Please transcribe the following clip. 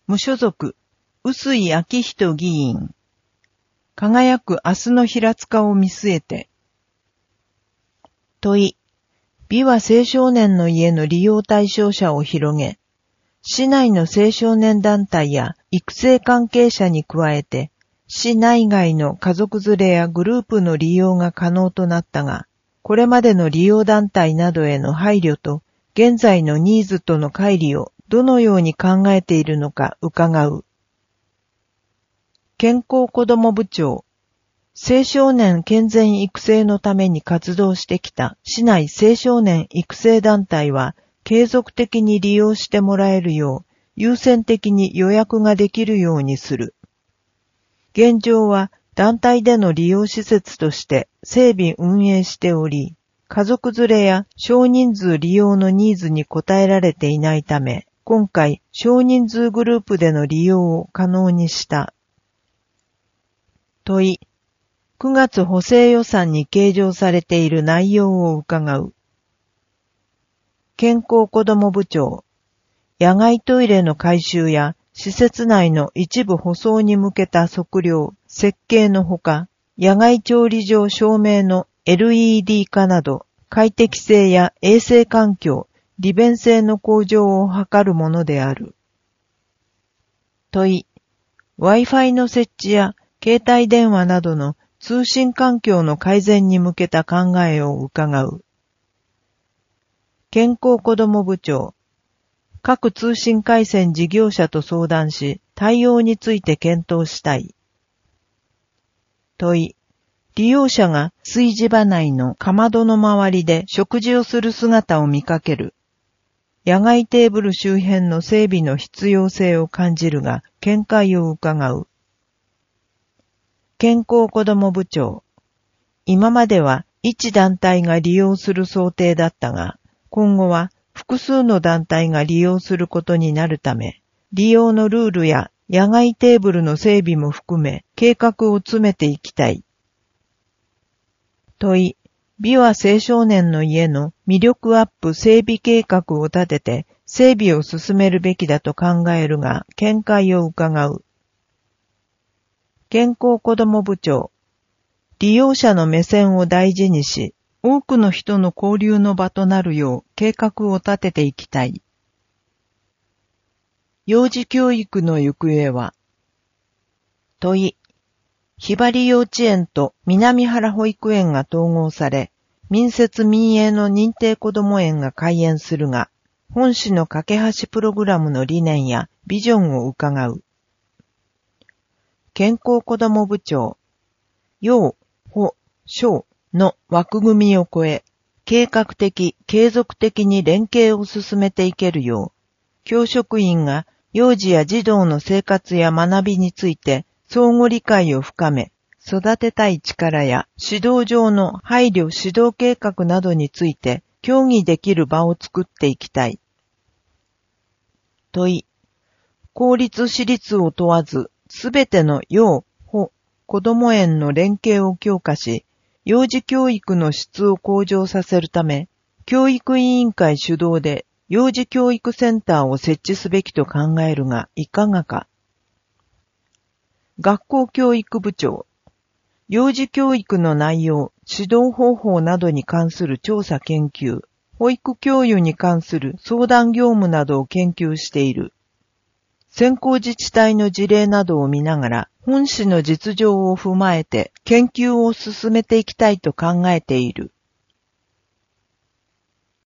無所属、臼井昭仁議員。輝く明日の平塚を見据えて。問い。美和青少年の家の利用対象者を広げ、市内の青少年団体や育成関係者に加えて、市内外の家族連れやグループの利用が可能となったが、これまでの利用団体などへの配慮と、現在のニーズとの乖離をどのように考えているのか伺う。健康子ども部長。青少年健全育成のために活動してきた市内青少年育成団体は継続的に利用してもらえるよう優先的に予約ができるようにする。現状は団体での利用施設として整備運営しており、家族連れや少人数利用のニーズに応えられていないため、今回少人数グループでの利用を可能にした。問い。9月補正予算に計上されている内容を伺う。健康子ども部長。野外トイレの改修や施設内の一部舗装に向けた測量、設計のほか、野外調理場照明の LED 化など、快適性や衛生環境、利便性の向上を図るものである。問い。Wi-Fi の設置や携帯電話などの通信環境の改善に向けた考えを伺う。健康子ども部長。各通信回線事業者と相談し、対応について検討したい。問い。利用者が炊事場内のかまどの周りで食事をする姿を見かける。野外テーブル周辺の整備の必要性を感じるが、見解を伺う。健康子ども部長。今までは一団体が利用する想定だったが、今後は複数の団体が利用することになるため、利用のルールや野外テーブルの整備も含め計画を詰めていきたい。問い。美和青少年の家の魅力アップ整備計画を立てて整備を進めるべきだと考えるが、見解を伺う。健康子ども部長。利用者の目線を大事にし、多くの人の交流の場となるよう計画を立てていきたい。幼児教育の行方は。問い。ひばり幼稚園と南原保育園が統合され、民設民営の認定こども園が開園するが、本市の架け橋プログラムの理念やビジョンを伺う。健康子ども部長。幼、保、小の枠組みを超え、計画的、継続的に連携を進めていけるよう、教職員が幼児や児童の生活や学びについて相互理解を深め、育てたい力や指導上の配慮指導計画などについて協議できる場を作っていきたい。問い。公立私立を問わず、すべての幼、保、子ども園の連携を強化し、幼児教育の質を向上させるため、教育委員会主導で幼児教育センターを設置すべきと考えるがいかがか。学校教育部長。幼児教育の内容、指導方法などに関する調査研究、保育教諭に関する相談業務などを研究している。先行自治体の事例などを見ながら、本市の実情を踏まえて研究を進めていきたいと考えている。